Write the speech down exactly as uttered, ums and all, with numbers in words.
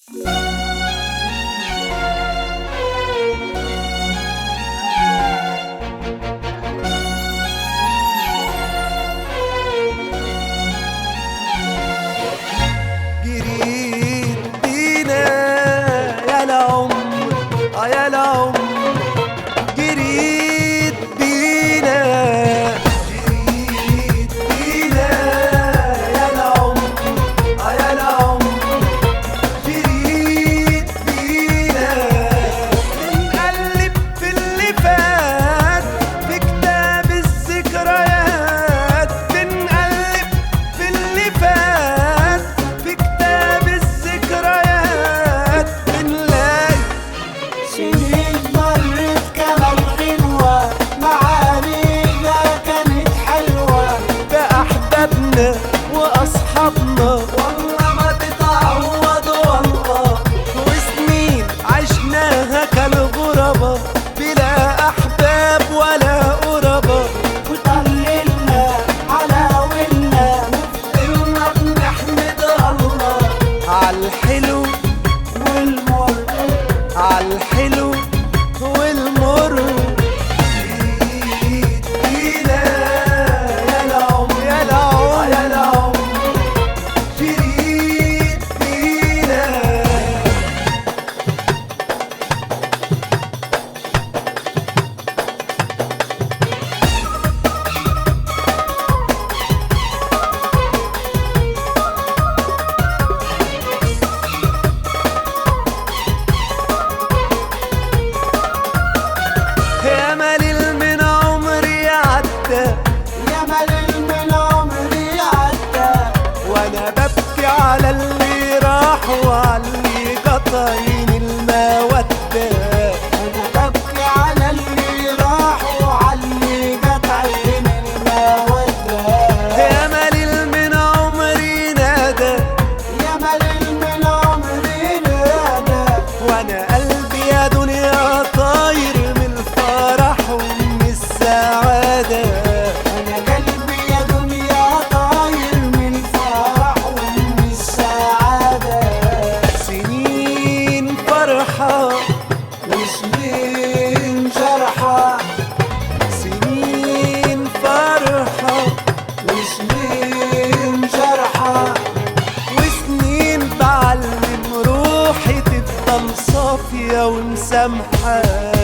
جريت بينا يا العمر، اه يا العمر جريت بينا، جريت بينا يا العمر، اه يا العمر جريت بينا. بنقلب في اللي فات في كتاب الذكريات، بنقلب في اللي فات في كتاب الذكريات، بنلاقي سنين مرت كمان حلوة، معانينا كانت حلوة، بأحبابنا وأصحابنا والله ما تتعوض والله، وسنين عشناها كالغربة بلا أحباب ولا قربة، وطللنا على ولنا وفضلنا بنحمد الله عالحلو والمر. عالحلو والمر. جريت بينا يا العمر، يا العمر يا العمر جريت بينا. يا مليل من عمري عدى، يا مليل من عمري عدى، وانا ببكي على اللي راح وعلى اللي قطعين المودة، أنا ببكي على اللي راح وعلى اللي قطعين المودة. يا مليل من عمري نادى، يا مليل من عمري نادى، وانا قلبي يا دنيا طاير من الفرح ومن السعادة، أنا قلبي يا دنيا طاير من الفرح ومن السعادة. سنين فرحة وسنين جرحى، سنين فرحة وسنين جرحى، وسنين بعلم روحي تفضل صافية ومسامحة.